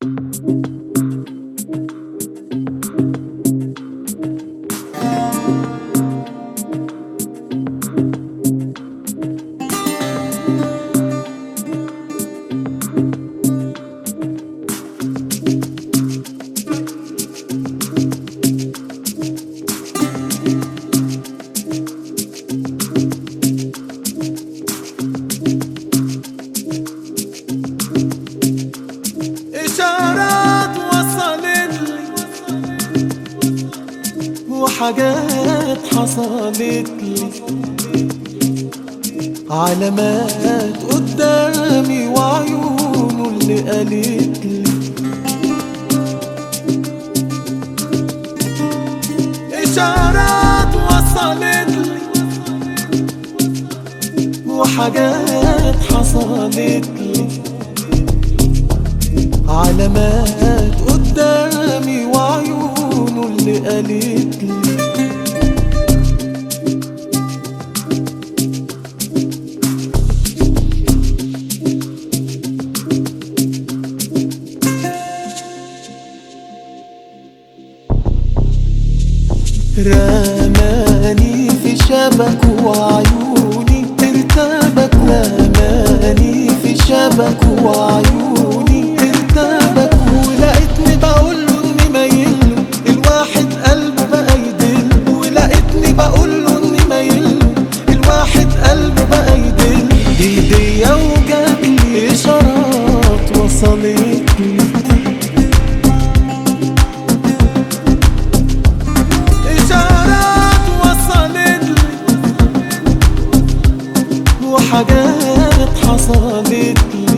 إشارات وصلتلي وحاجات حصلتلي، علامات قدامي وعيونه اللي قالتلي. إشارات وصلتلي وحاجات حصلتلي، علامات قدامي وعيونه اللي قالتلي. رماني في شبك وعيوني ارتبك، رماني في شبك وعيوني ارتبك، ولقيتني بقوله اني مايله الواحد قلبه بقى يدل، ولقيتني بقوله اني مايله الواحد قلبه بقى يدل. ايديا وجابلي اشارات وصلتلي، وحاجات حصلتلي،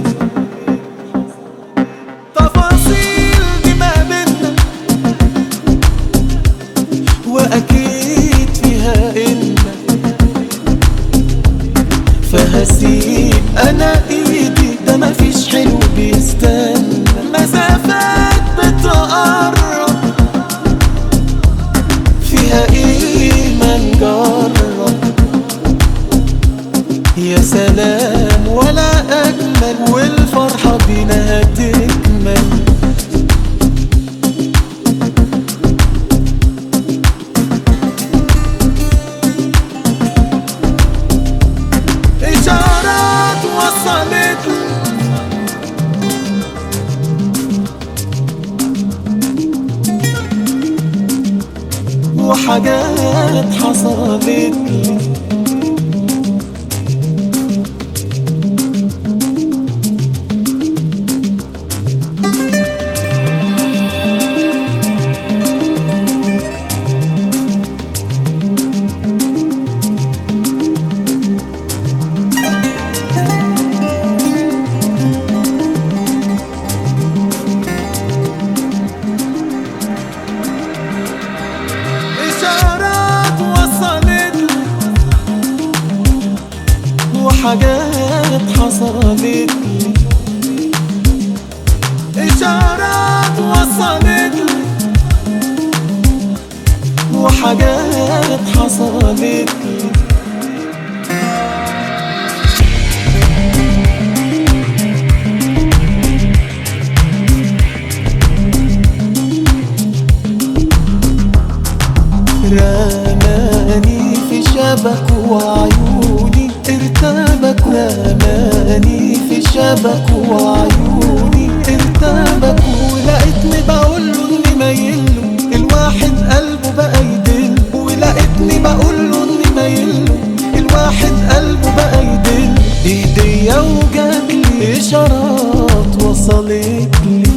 تفاصيل دي ما بينا وأكيد فيها إن، فهسيب أنا إيدي ده مفيش حلو بيستنى. مسافات بتقرب فيها إيه ما نجرب، يا سلام ولا أجمل والفرحة بينا هتكمل. إشارات وصلتلي وحاجات حصلتلي، وحاجات حصلتلي. إشارات وصلتلي وحاجات حصلتلي. رماني في شبك وعيوني ارتبك، رماني في شبك وعيوني ارتبك، ولقيتني بقوله اني مايله الواحد قلبه بقى يدل، ولقيتني بقوله اني مايله الواحد قلبه بقى يدل. ايديا وجابلي اشارات وصلتلي،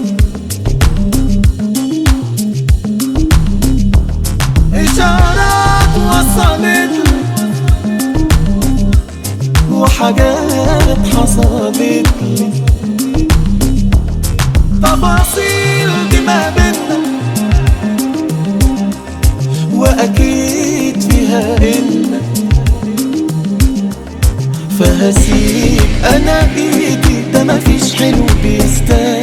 إشارات وصلتلي وحاجات حصلتلي، تفاصيل دي ما بينا وأكيد فيها إن، فهسيب أنا إيدي ده مفيش حلو بيستاهل.